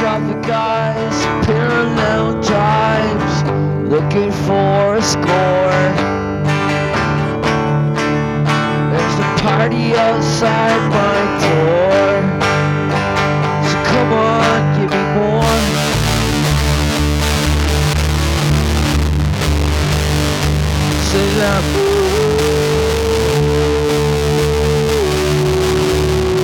traffic eyes, parallel drives, looking for a score. There's a party outside my door, so come on, give me more. Say that.